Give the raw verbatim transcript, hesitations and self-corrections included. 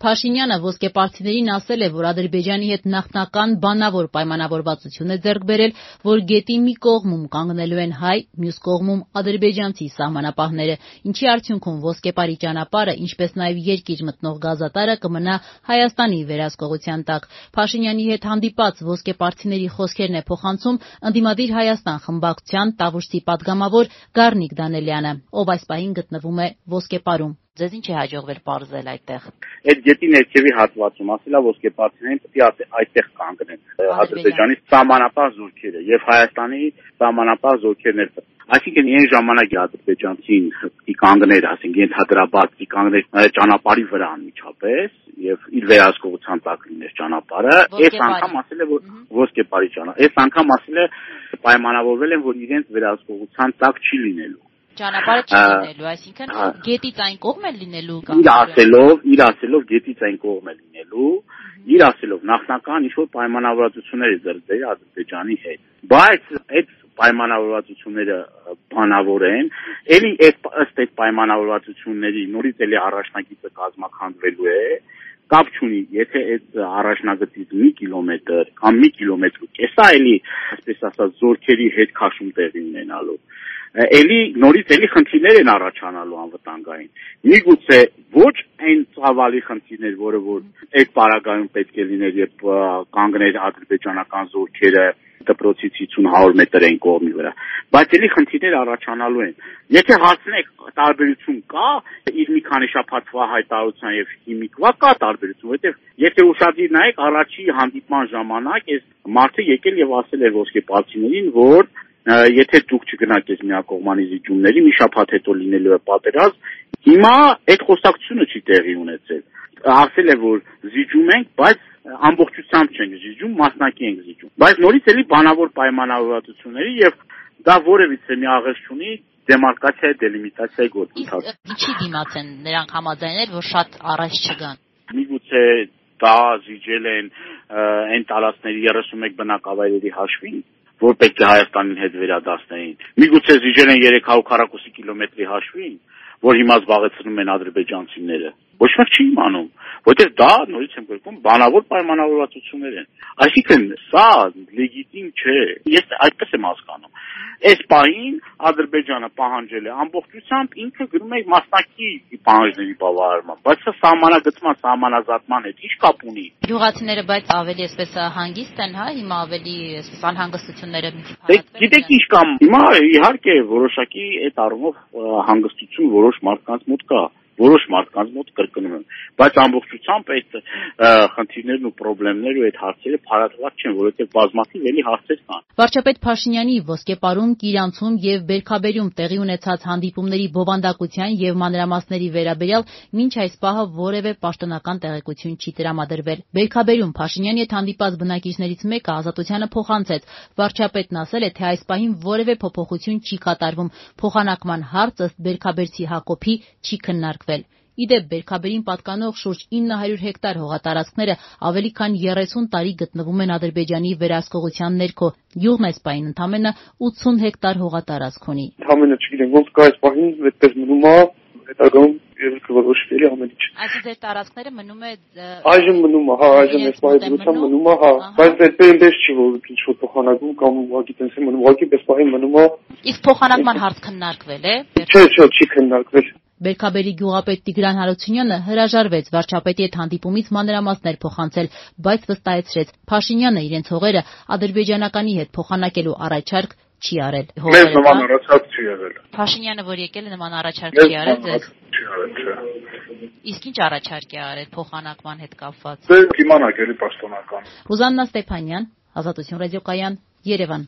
Փաշինյանը ոսկեպարծիներին ասել է, որ Ադրբեջանի հետ նախնական բանավոր պայմանավորվածություն է ձեռք բերել, որ գետի մի կողմում կանգնելու են հայ, մյուս կողմում ադրբեջանցի սահմանապահները, ինչի արդյունքում ոսկեպարի ճանապարհը, ինչպես նաև երկիր մտնող գազատարը կմնա Հայաստանի վերահսկողության տակ։ Փաշինյանի հետ հանդիպած ոսկեպարծիների խոսքերն է փոխանցում ընդդիմադիր Հայաստան խմբակցության Տավուշի падգամավոր Գառնիկ Դանելյանը, ով այս պահին գտնվում է ոսկեպարում։ Ձեզ ինչ է հաջողվել պարզել այդտեղ։ Այդ գետի ներքևի հատվածում ասելա ոսկեպարծիներին պետք է այդտեղ կանգնեն Ադրբեջանի սահմանապահ զորքերը եւ Հայաստանի սահմանապահ զորքերն էլ։ Այսինքն այն ժամանակ ադրբեջանցին ի կանգներ, ասենք ենթադրաբար ի կանգներ ճանապարհի վրա անմիջապես եւ իր վերահսկողության տակ լիներ ճանապարհը, այս անգամ ասել է որ ոսկեպարի ճանապարհ։ Այս անգամ ասել է պայմանավորվել են որ իրենց վերահսկողության տակ չի լինելու։ Ճանապարհը չի լինելու, այսինքն գետից այն կողմ է լինելու կամ իր ասելով, իր ասելով գետից այն կողմ է լինելու, իր ասելով նախնական ինչ-որ պայմանավորվածություններ է ձեռք բերել Ադրբեջանի հետ։ Բայց այդ պայմանավորվածությունները բանավոր են, էլի այդ ըստ այդ պայմանավորվածությունների նորից էլի առաջնագիծը կազմակերպվելու է, կապ չունի, եթե այդ առաջնագծից մի կիլոմետր կամ մի կիլոմետր կեսա էլի, այսպես ասած, զորքերի հետ քաշում տեղի ունենալու։ Էլի նորից էլի խնդիրներ են առաջանալու անվտանգային։ Միգուցե ոչ այն ծավալի խնդիրներ, որը որ այդ պարագայում պետք է լիներ, երբ կանգներ ադրբեջանական զորքերը դպրոցից հիսուն-հարյուր մետր այն կողմի վրա, բայց էլի խնդիրներ առաջանալու են։ Եթե հարցնեք տարբերություն կա իր մի քանի շաբաթվա հայտարարության եւ հիմիկվա կա տարբերություն, որովհետեւ եթե ուշադիր նայեք առաջի հանդիպման ժամանակ այս մարդը եկել եւ ասել էր ոսկեպարծիներին, որ եթե դուք չգնաք այս միակողմանի զիջումների, մի շաբաթ հետո լինելու է պատերազմ, հիմա այդ խոսակցությունը չի տեղի ունեցել։ Ասել է, որ զիջում ենք, բայց ամբողջությամբ չենք զիջում, մասնակի ենք զիջում։ Բայց նորից էլի բանավոր պայմանավորվածությունների եւ դա որևիցե մի աղերս չունի դեմարկացիայի, դելիմիտացիայի գործընթաց։ Ինչի դիմաց են նրանք համաձայնել, որ շատ առաջ չգան։ Միգուցե դա զիջել են այն տարածքների երեսունմեկ բնակավայրերի հաշվին, որ պետք է Հայաստանին հետ վերադասնեին։ Միգուցե զիջել են երեք հարյուր քառակուսի կիլոմետրի հաշվին, որ հիմա զբաղեցնում են ադրբեջանցիները։ Ոչ մեկ չի իմանում, որտեղ դա նորից եմ գրքում բանավոր պայմանավորվածություններ են։ Այսինքն սա լեգիտիմ չէ։ Ես այդպես եմ հասկանում։ Այս պահին Ադրբեջանը պահանջել է ամբողջությամբ ինքը գրում է մասնակի պահանջների բավարարման, բայց սա սահմանագծման, սահմանազատման հետ ինչ կապ ունի։ Գյուղացիները բայց ավելի այսպես հանգիստ են, հա, հիմա ավելի այսպես անհանգստությունները մի քիչ։ Գիտեք ինչ կամ հիմա իհարկե որոշակի այդ առումով հանգստություն որոշ մարդկանց մոտ կա։ Որոշ մարդկանց մոտ կրկնում եմ, բայց ամբողջությամբ այդ խնդիրներն ու խնդիրներն ու այդ հարցերը փարատված չեն, որովհետև բազմաթիվ էլի հարցեր կան։ Վարչապետ Փաշինյանի ոսկեպարում, Կիրանցում եւ Բերքաբերում տեղի ունեցած հանդիպումների բովանդակության եւ մանրամասների վերաբերյալ մինչ այս պահը որևէ պաշտոնական տեղեկություն չի տրամադրվել։ Բերքաբերում Փաշինյանի հետ հանդիպած բնակիչներից մեկը Ազատությանը փոխանցեց։ Վարչապետն ասել է, թե այս պահին որևէ փոփոխություն չի կատարվում։ Փոխանակման հարց ըստ Բերքաբերցի Հակոբի չի քննարկվել։ Իդեպ Բերքաբերին պատկանող շուրջ ինը հարյուր հեկտար հողատարածքները ավելի քան երեսուն տարի գտնվում են Ադրբեջանի վերահսկողության ներքո։ Գյուղն այս պահին ընդամենը ութսուն հեկտար հողատարածք ունի։ Ընդամենը չգիտեմ ոնց կա այս պահին այդպես մնում է, հետագայում երբ որոշվելի ամեն ինչ։ Այսինքն ձեր տարածքները մնում է այժմ մնում է, հա, այժմ այս պահի դրությամբ մնում է, հա, բայց այդպես չի որ ինչ որ փոխանակում կամ ուղղակի տենց է մնում, ուղղակի այս պահին մնում է։ Իսկ փոխանակման հարց քննարկվել է։ Չէ, չէ, չի քննարկվել։ Բերքաբերի գյուղապետ Տիգրան Հարությունյանը հրաժարվեց վարչապետի հետ հանդիպումից մանրամասներ փոխանցել, բայց վստահեցրեց Փաշինյանը իրենց հողերը ադրբեջանականի հետ փոխանակելու առաջարկ չի արել։ Մեզ նման առաջարկ չի եղել։ Փաշինյանը, որ եկել է, նման առաջարկ չի արել ձեզ։ Չի արել, չէ։ Իսկ ինչ առաջարկ է արել փոխանակման հետ կապված։ Դե իմանաք էլի պաշտոնական։ Ռուզաննա Ստեփանյան, Ազատություն ռադիոկայան, Երևան։